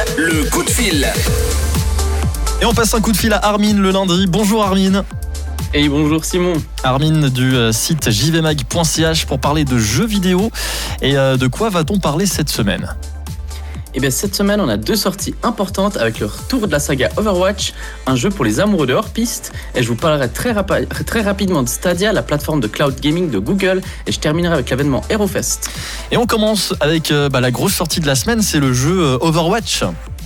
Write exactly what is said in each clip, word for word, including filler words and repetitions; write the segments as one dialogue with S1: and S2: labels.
S1: le coup de fil.
S2: Et on passe un coup de fil à Armin le lundi. Bonjour Armin.
S3: Et bonjour Simon.
S2: Armin du euh, site j v mag point c h pour parler de jeux vidéo. Et euh, de quoi va-t-on parler cette semaine ?
S3: Et bien cette semaine, on a deux sorties importantes avec le retour de la saga Overwatch, un jeu pour les amoureux de hors-piste, et je vous parlerai très, rapa- très rapidement de Stadia, la plateforme de cloud gaming de Google, et je terminerai avec l'événement HeroFest.
S2: Et on commence avec euh, bah, la grosse sortie de la semaine, c'est le jeu euh, Overwatch.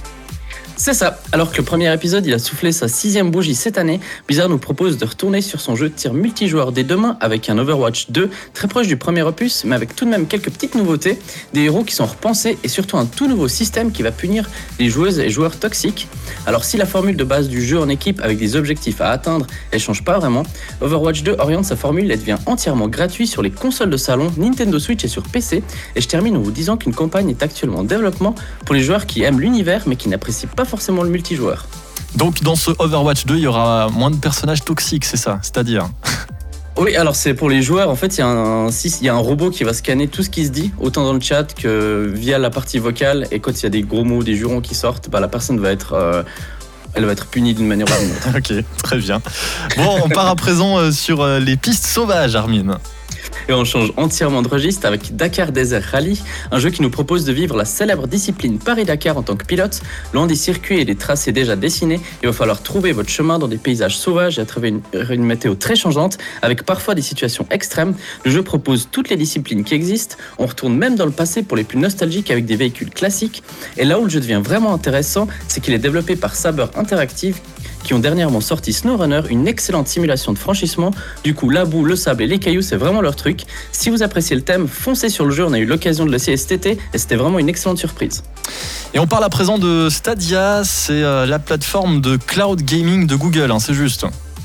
S3: C'est ça, alors que le premier épisode il a soufflé sa sixième bougie cette année, Blizzard nous propose de retourner sur son jeu de tir multijoueur dès demain avec un Overwatch deux très proche du premier opus, mais avec tout de même quelques petites nouveautés, des héros qui sont repensés et surtout un tout nouveau système qui va punir les joueuses et joueurs toxiques. Alors si la formule de base du jeu en équipe avec des objectifs à atteindre, elle change pas vraiment, Overwatch deux oriente sa formule et devient entièrement gratuit sur les consoles de salon, Nintendo Switch et sur P C, et je termine en vous disant qu'une campagne est actuellement en développement pour les joueurs qui aiment l'univers mais qui n'apprécient pas forcément le multijoueur.
S2: Donc dans ce Overwatch deux, il y aura moins de personnages toxiques, c'est ça ? C'est-à-dire ?
S3: Oui, alors c'est pour les joueurs, en fait, il y, a un, il y a un robot qui va scanner tout ce qui se dit, autant dans le chat que via la partie vocale, et quand il y a des gros mots, des jurons qui sortent, bah, la personne va être... Euh, elle va être punie d'une manière ou d'une autre.
S2: Ok, très bien. Bon, on part à présent euh, sur euh, les pistes sauvages, Armin.
S3: Et on change entièrement de registre avec Dakar Desert Rally, un jeu qui nous propose de vivre la célèbre discipline Paris-Dakar en tant que pilote. Loin des circuits et des tracés déjà dessinés, il va falloir trouver votre chemin dans des paysages sauvages et à travers une, une météo très changeante, avec parfois des situations extrêmes. Le jeu propose toutes les disciplines qui existent, on retourne même dans le passé pour les plus nostalgiques avec des véhicules classiques. Et là où le jeu devient vraiment intéressant, c'est qu'il est développé par Saber Interactive, qui ont dernièrement sorti SnowRunner, une excellente simulation de franchissement. Du coup, la boue, le sable et les cailloux, c'est vraiment leur truc. Si vous appréciez le thème, foncez sur le jeu, on a eu l'occasion de l'essayer cet été et c'était vraiment une excellente surprise.
S2: Et on parle à présent de Stadia, c'est euh, la plateforme de cloud gaming de Google, hein, c'est juste.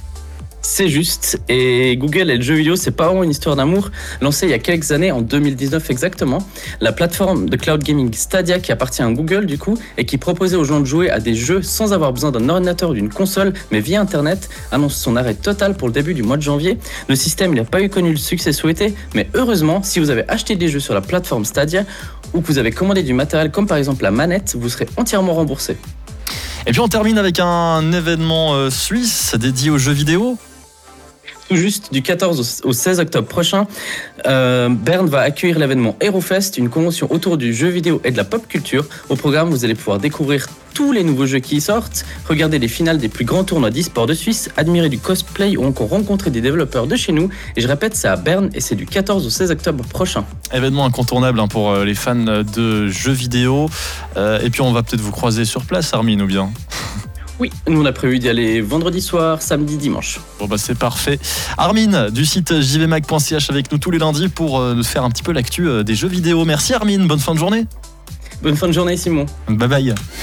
S3: C'est juste, et Google et le jeu vidéo, c'est pas vraiment une histoire d'amour. Lancée il y a quelques années, en deux mille dix-neuf exactement, la plateforme de cloud gaming Stadia, qui appartient à Google du coup, et qui proposait aux gens de jouer à des jeux sans avoir besoin d'un ordinateur ou d'une console, mais via internet, annonce son arrêt total pour le début du mois de janvier. Le système n'a pas eu connu le succès souhaité, mais heureusement, si vous avez acheté des jeux sur la plateforme Stadia, ou que vous avez commandé du matériel comme par exemple la manette, vous serez entièrement remboursé.
S2: Et puis on termine avec un événement euh, suisse dédié aux jeux vidéo.
S3: Tout juste du quatorze au seize octobre prochain, euh, Berne va accueillir l'événement HeroFest, une convention autour du jeu vidéo et de la pop culture. Au programme, vous allez pouvoir découvrir tous les nouveaux jeux qui y sortent, regarder les finales des plus grands tournois d'e-sport de Suisse, admirer du cosplay ou encore rencontrer des développeurs de chez nous. Et je répète, c'est à Berne et c'est du quatorze au seize octobre prochain.
S2: Événement incontournable hein, pour les fans de jeux vidéo. Euh, et puis on va peut-être vous croiser sur place, Armin, ou bien ?
S3: Oui, nous on a prévu d'y aller vendredi soir, samedi, dimanche.
S2: Bon bah c'est parfait. Armin du site j v mag point c h avec nous tous les lundis pour euh, faire un petit peu l'actu euh, des jeux vidéo. Merci Armin, bonne fin de journée.
S3: Bonne fin de journée Simon.
S2: Bye bye.